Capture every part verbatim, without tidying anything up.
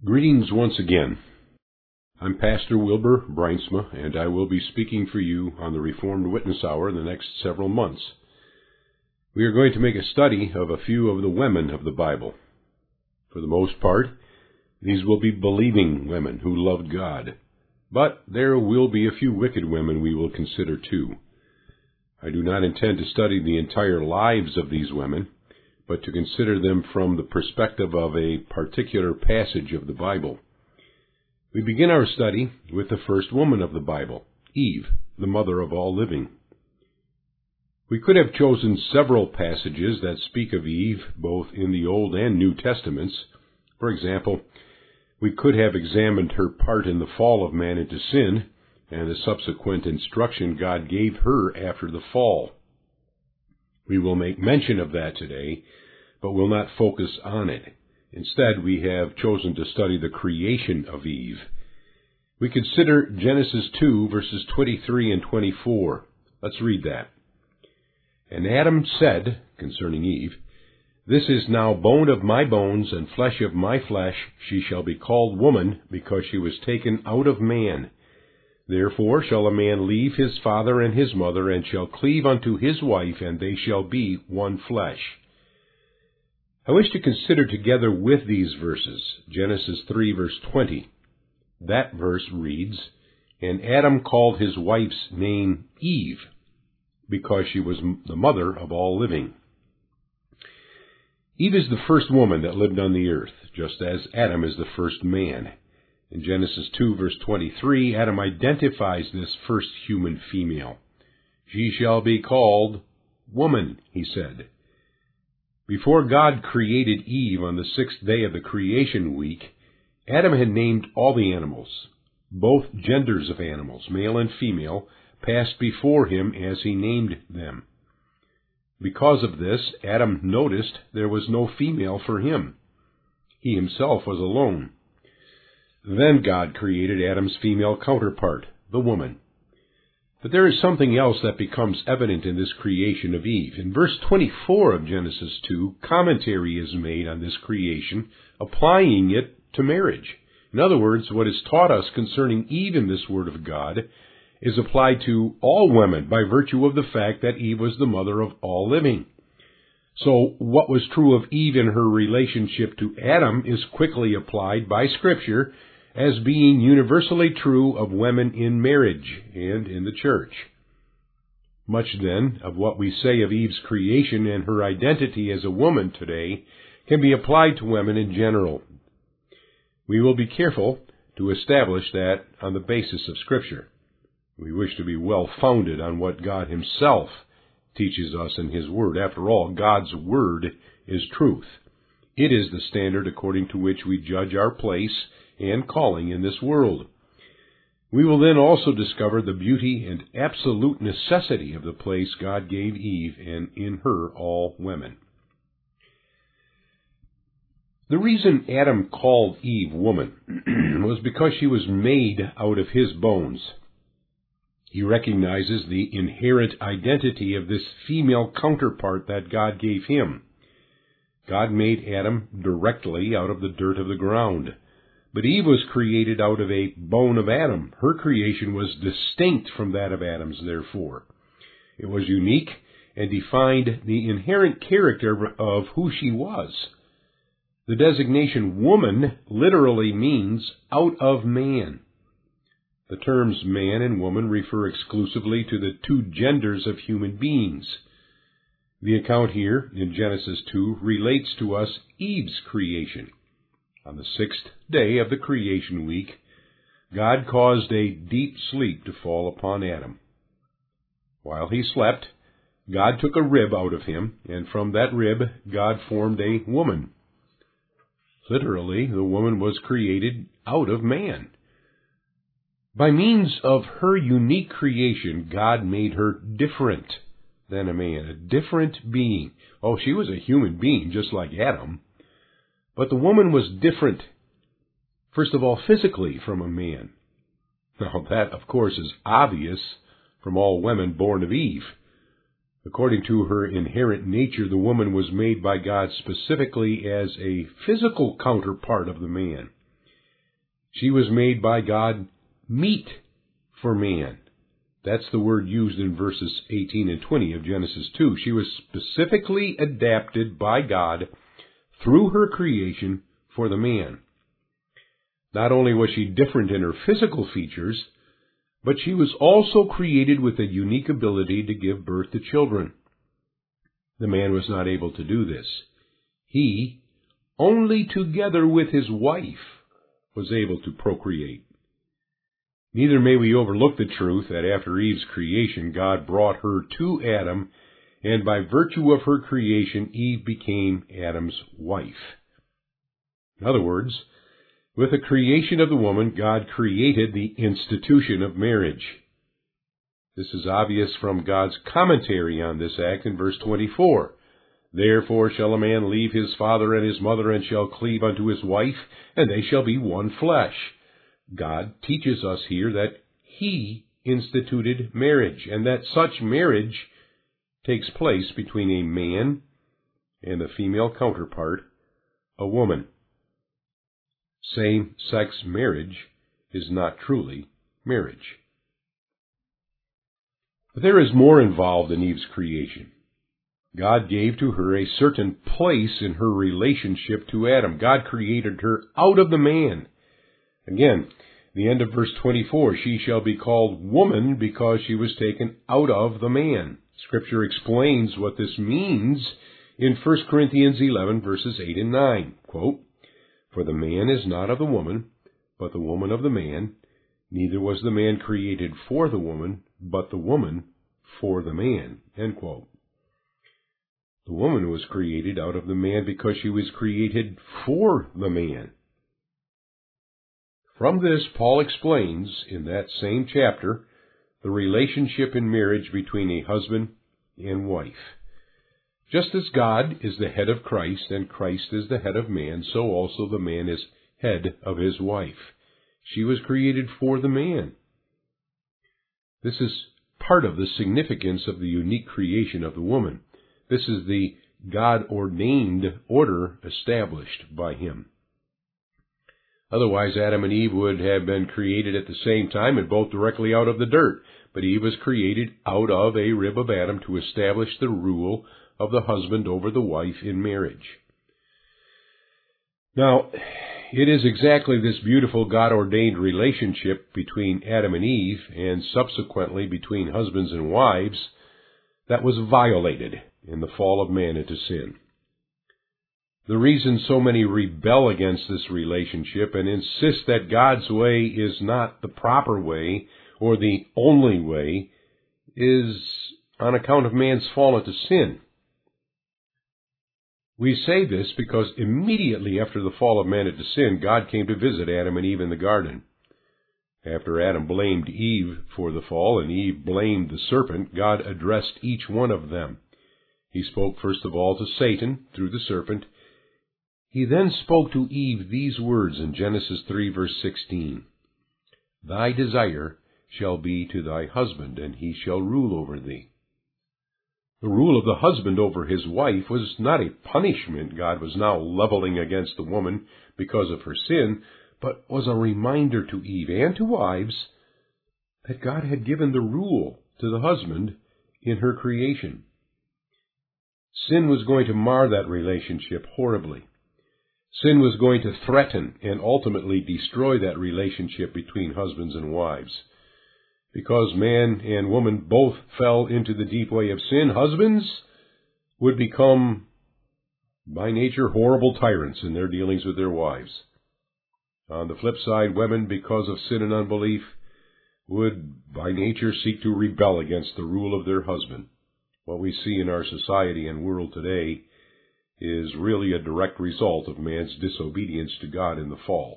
Greetings once again. I'm Pastor Wilbur Breinsma, and I will be speaking for you on the Reformed Witness Hour in the next several months. We are going to make a study of a few of the women of the Bible. For the most part, these will be believing women who loved God, but there will be a few wicked women we will consider too. I do not intend to study the entire lives of these women, but to consider them from the perspective of a particular passage of the Bible. We begin our study with the first woman of the Bible, Eve, the mother of all living. We could have chosen several passages that speak of Eve, both in the Old and New Testaments. For example, we could have examined her part in the fall of man into sin, and the subsequent instruction God gave her after the fall. We will make mention of that today, but will not focus on it. Instead, we have chosen to study the creation of Eve. We consider Genesis two, verses twenty-three and twenty-four. Let's read that. And Adam said, concerning Eve, This is now bone of my bones and flesh of my flesh. She shall be called woman, because she was taken out of man. Therefore shall a man leave his father and his mother, and shall cleave unto his wife, and they shall be one flesh. I wish to consider together with these verses, Genesis three, verse twenty. That verse reads, And Adam called his wife's name Eve, because she was the mother of all living. Eve is the first woman that lived on the earth, just as Adam is the first man. In Genesis two, verse twenty-three, Adam identifies this first human female. She shall be called woman, he said. Before God created Eve on the sixth day of the creation week, Adam had named all the animals. Both genders of animals, male and female, passed before him as he named them. Because of this, Adam noticed there was no female for him. He himself was alone. Then God created Adam's female counterpart, the woman. But there is something else that becomes evident in this creation of Eve. In verse twenty-four of Genesis two, commentary is made on this creation, applying it to marriage. In other words, what is taught us concerning Eve in this Word of God is applied to all women by virtue of the fact that Eve was the mother of all living. So what was true of Eve in her relationship to Adam is quickly applied by Scripture as being universally true of women in marriage and in the church. Much, then, of what we say of Eve's creation and her identity as a woman today can be applied to women in general. We will be careful to establish that on the basis of Scripture. We wish to be well-founded on what God Himself teaches us in His Word. After all, God's Word is truth. It is the standard according to which we judge our place and calling in this world. We will then also discover the beauty and absolute necessity of the place God gave Eve, and in her all women. The reason Adam called Eve woman was because she was made out of his bones. He recognizes the inherent identity of this female counterpart that God gave him. God made Adam directly out of the dirt of the ground. But Eve was created out of a bone of Adam. Her creation was distinct from that of Adam's, therefore. It was unique and defined the inherent character of who she was. The designation woman literally means out of man. The terms man and woman refer exclusively to the two genders of human beings. The account here in Genesis two relates to us Eve's creation. On the sixth day of the creation week, God caused a deep sleep to fall upon Adam. While he slept, God took a rib out of him, and from that rib God formed a woman. Literally, the woman was created out of man. By means of her unique creation, God made her different than a man, a different being. Oh, she was a human being just like Adam. But the woman was different, first of all, physically from a man. Now, that, of course, is obvious from all women born of Eve. According to her inherent nature, the woman was made by God specifically as a physical counterpart of the man. She was made by God meet for man. That's the word used in verses eighteen and twenty of Genesis two. She was specifically adapted by God through her creation for the man. Not only was she different in her physical features, but she was also created with a unique ability to give birth to children. The man was not able to do this. He, only together with his wife, was able to procreate. Neither may we overlook the truth that after Eve's creation, God brought her to Adam, and by virtue of her creation, Eve became Adam's wife. In other words, with the creation of the woman, God created the institution of marriage. This is obvious from God's commentary on this act in verse twenty-four. Therefore shall a man leave his father and his mother, and shall cleave unto his wife, and they shall be one flesh. God teaches us here that He instituted marriage, and that such marriage takes place between a man and a female counterpart, a woman. Same-sex marriage is not truly marriage. But there is more involved in Eve's creation. God gave to her a certain place in her relationship to Adam. God created her out of the man. Again, the end of verse twenty-four, she shall be called woman because she was taken out of the man. Scripture explains what this means in First Corinthians eleven, verses eight and nine. Quote, For the man is not of the woman, but the woman of the man. Neither was the man created for the woman, but the woman for the man. End quote. The woman was created out of the man because she was created for the man. From this, Paul explains, in that same chapter, the relationship in marriage between a husband and wife. Just as God is the head of Christ, and Christ is the head of man, so also the man is head of his wife. She was created for the man. This is part of the significance of the unique creation of the woman. This is the God-ordained order established by Him. Otherwise, Adam and Eve would have been created at the same time and both directly out of the dirt. But Eve was created out of a rib of Adam to establish the rule of the husband over the wife in marriage. Now, it is exactly this beautiful God-ordained relationship between Adam and Eve, and subsequently between husbands and wives, that was violated in the fall of man into sin. The reason so many rebel against this relationship and insist that God's way is not the proper way or the only way is on account of man's fall into sin. We say this because immediately after the fall of man into sin, God came to visit Adam and Eve in the garden. After Adam blamed Eve for the fall and Eve blamed the serpent, God addressed each one of them. He spoke first of all to Satan through the serpent. He then spoke to Eve these words in Genesis three, verse sixteen. Thy desire shall be to thy husband, and he shall rule over thee. The rule of the husband over his wife was not a punishment God was now leveling against the woman because of her sin, but was a reminder to Eve and to wives that God had given the rule to the husband in her creation. Sin was going to mar that relationship horribly. Sin was going to threaten and ultimately destroy that relationship between husbands and wives. Because man and woman both fell into the deep way of sin, husbands would become, by nature, horrible tyrants in their dealings with their wives. On the flip side, women, because of sin and unbelief, would, by nature, seek to rebel against the rule of their husband. What we see in our society and world today is really a direct result of man's disobedience to God in the fall.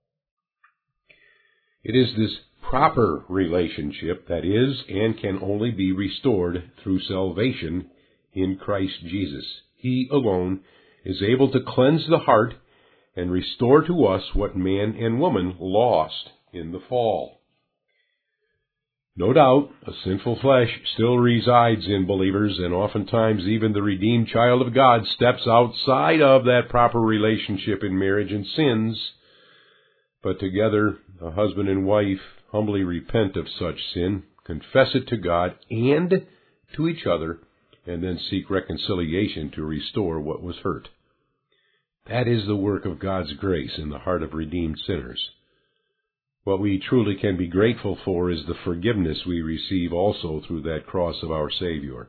It is this proper relationship that is and can only be restored through salvation in Christ Jesus. He alone is able to cleanse the heart and restore to us what man and woman lost in the fall. No doubt, a sinful flesh still resides in believers, and oftentimes even the redeemed child of God steps outside of that proper relationship in marriage and sins. But together, a husband and wife humbly repent of such sin, confess it to God and to each other, and then seek reconciliation to restore what was hurt. That is the work of God's grace in the heart of redeemed sinners. What we truly can be grateful for is the forgiveness we receive also through that cross of our Savior.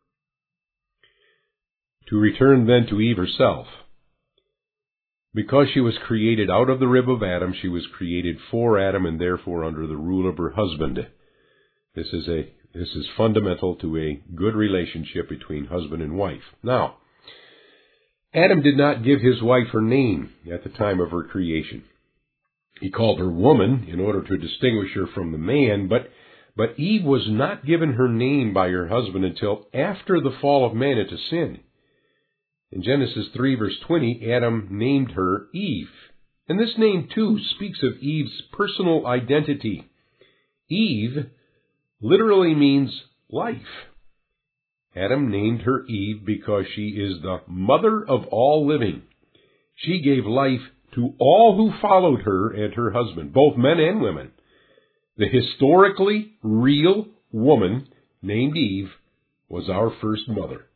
To return then to Eve herself. Because she was created out of the rib of Adam, she was created for Adam and therefore under the rule of her husband. This is a this is fundamental to a good relationship between husband and wife. Now, Adam did not give his wife her name at the time of her creation. He called her woman in order to distinguish her from the man, but, but Eve was not given her name by her husband until after the fall of man into sin. In Genesis three, verse twenty, Adam named her Eve. And this name, too, speaks of Eve's personal identity. Eve literally means life. Adam named her Eve because she is the mother of all living. She gave life to all who followed her and her husband, both men and women. The historically real woman named Eve was our first mother.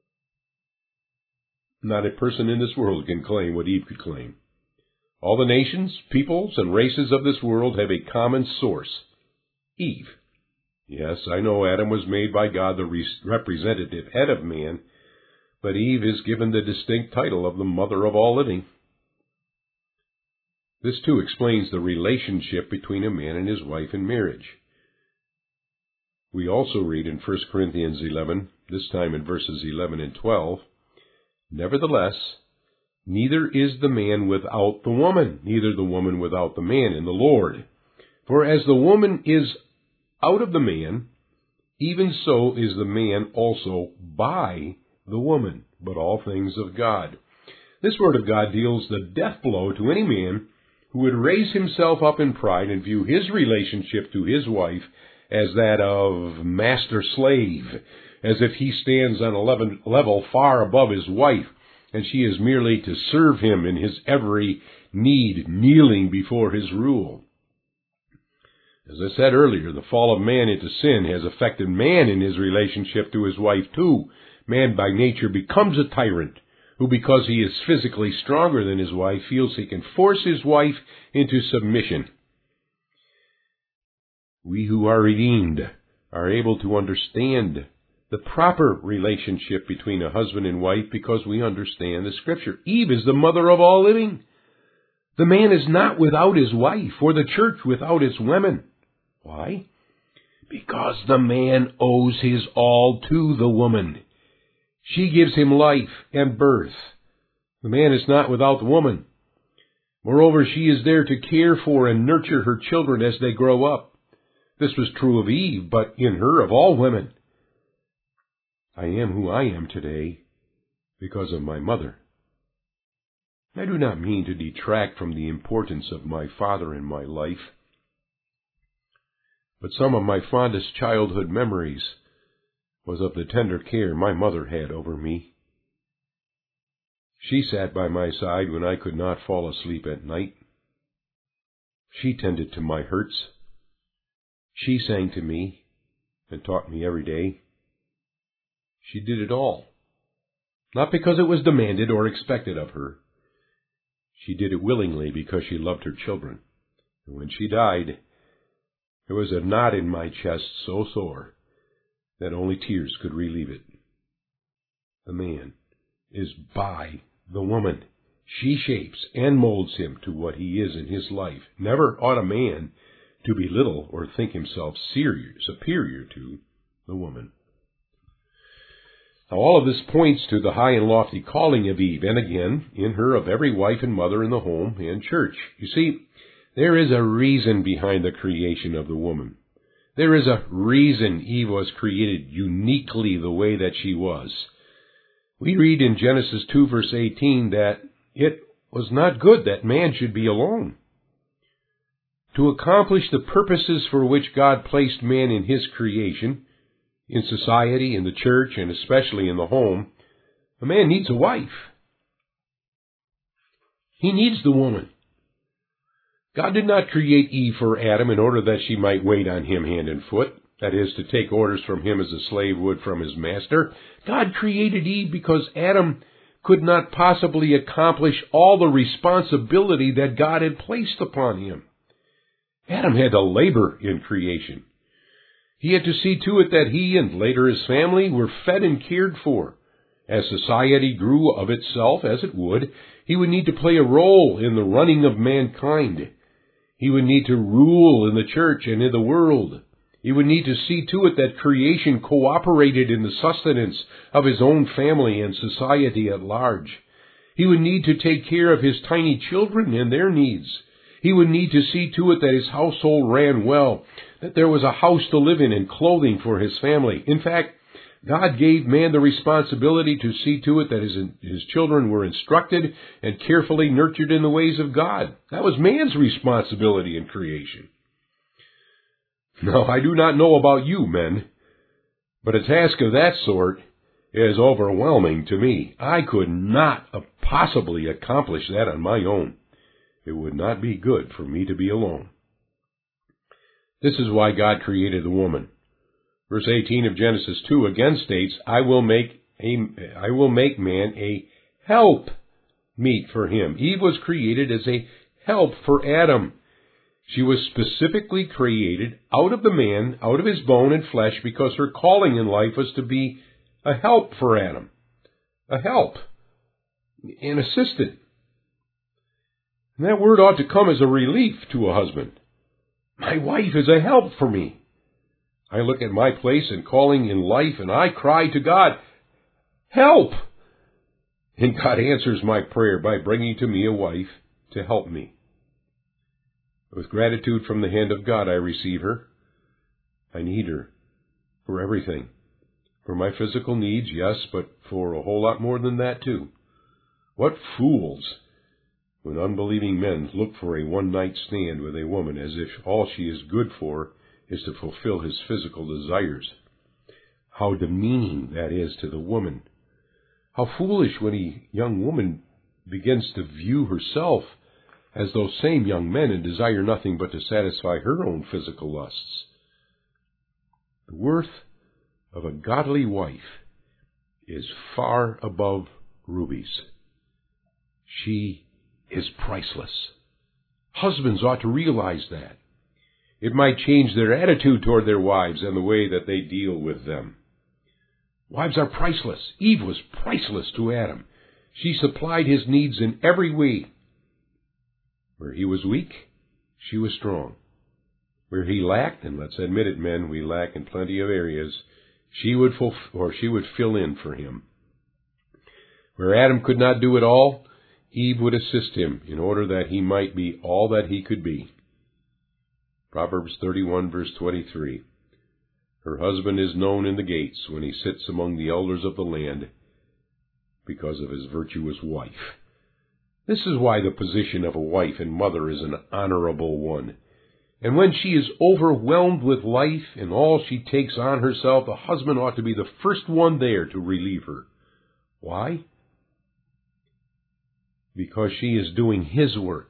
Not a person in this world can claim what Eve could claim. All the nations, peoples, and races of this world have a common source, Eve. Yes, I know Adam was made by God the representative head of man, but Eve is given the distinct title of the mother of all living. This, too, explains the relationship between a man and his wife in marriage. We also read in First Corinthians eleven, this time in verses eleven and twelve, Nevertheless, neither is the man without the woman, neither the woman without the man in the Lord. For as the woman is out of the man, even so is the man also by the woman, but all things of God. This word of God deals the death blow to any man who would raise himself up in pride and view his relationship to his wife as that of master-slave, as if he stands on a level far above his wife, and she is merely to serve him in his every need, kneeling before his rule. As I said earlier, the fall of man into sin has affected man in his relationship to his wife too. Man by nature becomes a tyrant, who, because he is physically stronger than his wife, feels he can force his wife into submission. We who are redeemed are able to understand the proper relationship between a husband and wife because we understand the Scripture. Eve is the mother of all living. The man is not without his wife, or the church without its women. Why? Because the man owes his all to the woman. She gives him life and birth. The man is not without the woman. Moreover, she is there to care for and nurture her children as they grow up. This was true of Eve, but in her of all women. I am who I am today because of my mother. I do not mean to detract from the importance of my father in my life, but some of my fondest childhood memories was of the tender care my mother had over me. She sat by my side when I could not fall asleep at night. She tended to my hurts. She sang to me and taught me every day. She did it all, not because it was demanded or expected of her. She did it willingly because she loved her children. And when she died, there was a knot in my chest so sore that only tears could relieve it. The man is by the woman. She shapes and molds him to what he is in his life. Never ought a man to belittle or think himself superior to the woman. Now, all of this points to the high and lofty calling of Eve, and again, in her of every wife and mother in the home and church. You see, there is a reason behind the creation of the woman. There is a reason Eve was created uniquely the way that she was. We read in Genesis two, verse eighteen, that it was not good that man should be alone. To accomplish the purposes for which God placed man in his creation, in society, in the church, and especially in the home, a man needs a wife. He needs the woman. God did not create Eve for Adam in order that she might wait on him hand and foot, that is, to take orders from him as a slave would from his master. God created Eve because Adam could not possibly accomplish all the responsibility that God had placed upon him. Adam had to labor in creation. He had to see to it that he and later his family were fed and cared for. As society grew of itself, as it would, he would need to play a role in the running of mankind. He would need to rule in the church and in the world. He would need to see to it that creation cooperated in the sustenance of his own family and society at large. He would need to take care of his tiny children and their needs. He would need to see to it that his household ran well, that there was a house to live in and clothing for his family. In fact, God gave man the responsibility to see to it that his, his children were instructed and carefully nurtured in the ways of God. That was man's responsibility in creation. Now, I do not know about you, men, but a task of that sort is overwhelming to me. I could not possibly accomplish that on my own. It would not be good for me to be alone. This is why God created the woman. Verse eighteen of Genesis two again states, I will make a, I will make man a help meet for him. Eve was created as a help for Adam. She was specifically created out of the man, out of his bone and flesh, because her calling in life was to be a help for Adam. A help. An assistant. And that word ought to come as a relief to a husband. My wife is a help for me. I look at my place and calling in life and I cry to God, help! And God answers my prayer by bringing to me a wife to help me. With gratitude from the hand of God, I receive her. I need her for everything. For my physical needs, yes, but for a whole lot more than that, too. What fools when unbelieving men look for a one-night stand with a woman as if all she is good for is to fulfill his physical desires. How demeaning that is to the woman. How foolish when a young woman begins to view herself as those same young men and desire nothing but to satisfy her own physical lusts. The worth of a godly wife is far above rubies. She is priceless. Husbands ought to realize that. It might change their attitude toward their wives and the way that they deal with them. Wives are priceless. Eve was priceless to Adam. She supplied his needs in every way. Where he was weak, she was strong. Where he lacked, and let's admit it, men, we lack in plenty of areas, she would fulfill, or she would fill in for him. Where Adam could not do it all, Eve would assist him in order that he might be all that he could be. Proverbs thirty-one, verse twenty-three. Her husband is known in the gates when he sits among the elders of the land because of his virtuous wife. This is why the position of a wife and mother is an honorable one. And when she is overwhelmed with life and all she takes on herself, the husband ought to be the first one there to relieve her. Why? Because she is doing his work.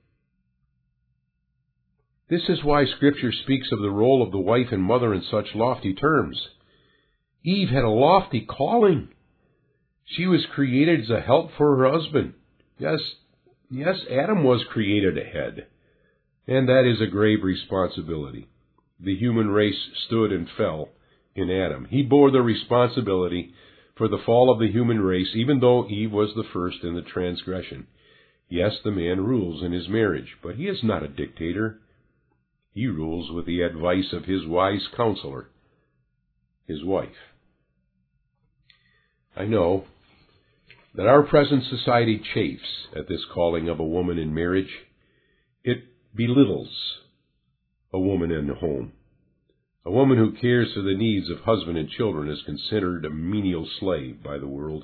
This is why Scripture speaks of the role of the wife and mother in such lofty terms. Eve had a lofty calling. She was created as a help for her husband. Yes, yes, Adam was created a head, and that is a grave responsibility. The human race stood and fell in Adam. He bore the responsibility for the fall of the human race, even though Eve was the first in the transgression. Yes, the man rules in his marriage, but he is not a dictator. He rules with the advice of his wise counselor, his wife. I know that our present society chafes at this calling of a woman in marriage. It belittles a woman in the home. A woman who cares for the needs of husband and children is considered a menial slave by the world.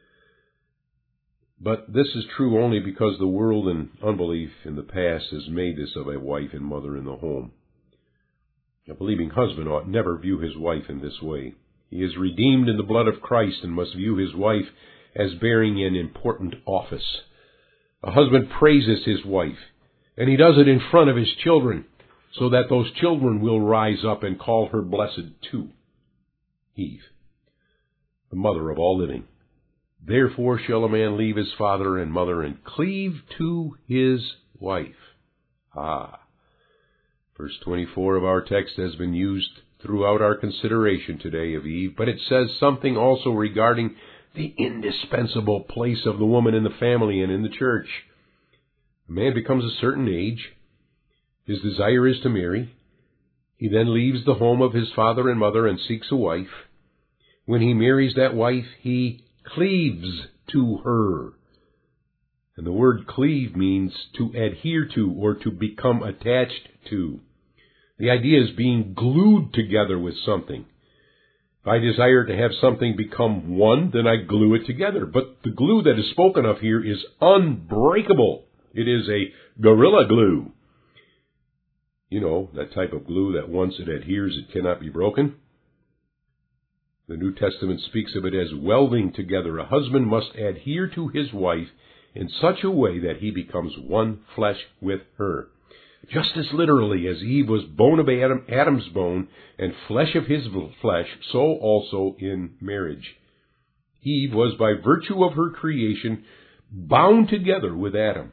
But this is true only because the world and unbelief in the past has made this of a wife and mother in the home. A believing husband ought never view his wife in this way. He is redeemed in the blood of Christ and must view his wife as bearing an important office. A husband praises his wife And he does it in front of his children, so that those children will rise up and call her blessed too. Eve, the mother of all living. Therefore shall a man leave his father and mother and cleave to his wife. Ah. Verse twenty-four of our text has been used throughout our consideration today of Eve, but it says something also regarding the indispensable place of the woman in the family and in the church. A man becomes a certain age. His desire is to marry. He then leaves the home of his father and mother and seeks a wife. When he marries that wife, he cleaves to her. And the word cleave means to adhere to or to become attached to. The idea is being glued together with something. If I desire to have something become one, then I glue it together. But the glue that is spoken of here is unbreakable. It is a gorilla glue. You know, that type of glue that once it adheres, it cannot be broken. The New Testament speaks of it as welding together. A husband must adhere to his wife in such a way that he becomes one flesh with her. Just as literally as Eve was bone of Adam, Adam's bone and flesh of his flesh, so also in marriage. Eve was, by virtue of her creation, bound together with Adam.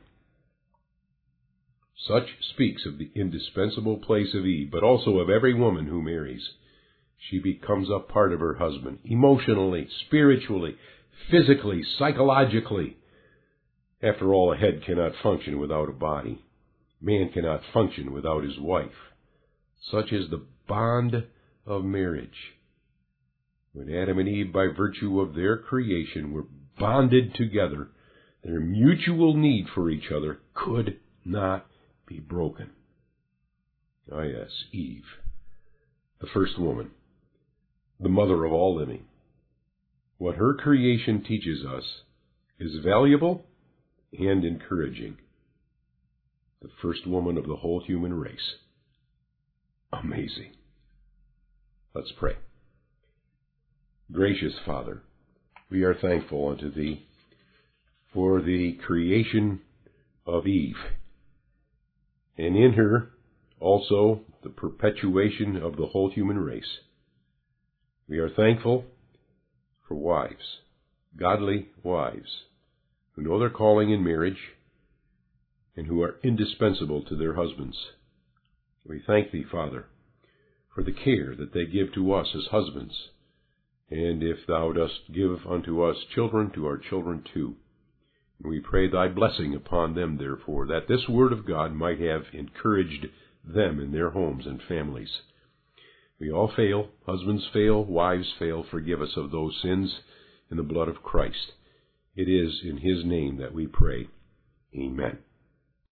Such speaks of the indispensable place of Eve, but also of every woman who marries. She becomes a part of her husband, emotionally, spiritually, physically, psychologically. After all, a head cannot function without a body. Man cannot function without his wife. Such is the bond of marriage. When Adam and Eve, by virtue of their creation, were bonded together, their mutual need for each other could not be broken. Ah, yes, Eve, the first woman, the mother of all living. What her creation teaches us is valuable and encouraging. The first woman of the whole human race. Amazing. Let's pray. Gracious Father, we are thankful unto Thee for the creation of Eve, and in her also the perpetuation of the whole human race. We are thankful for wives, godly wives, who know their calling in marriage and who are indispensable to their husbands. We thank Thee, Father, for the care that they give to us as husbands, and if Thou dost give unto us children, to our children too. We pray Thy blessing upon them, therefore, that this word of God might have encouraged them in their homes and families. We all fail. Husbands fail. Wives fail. Forgive us of those sins in the blood of Christ. It is in His name that we pray. Amen.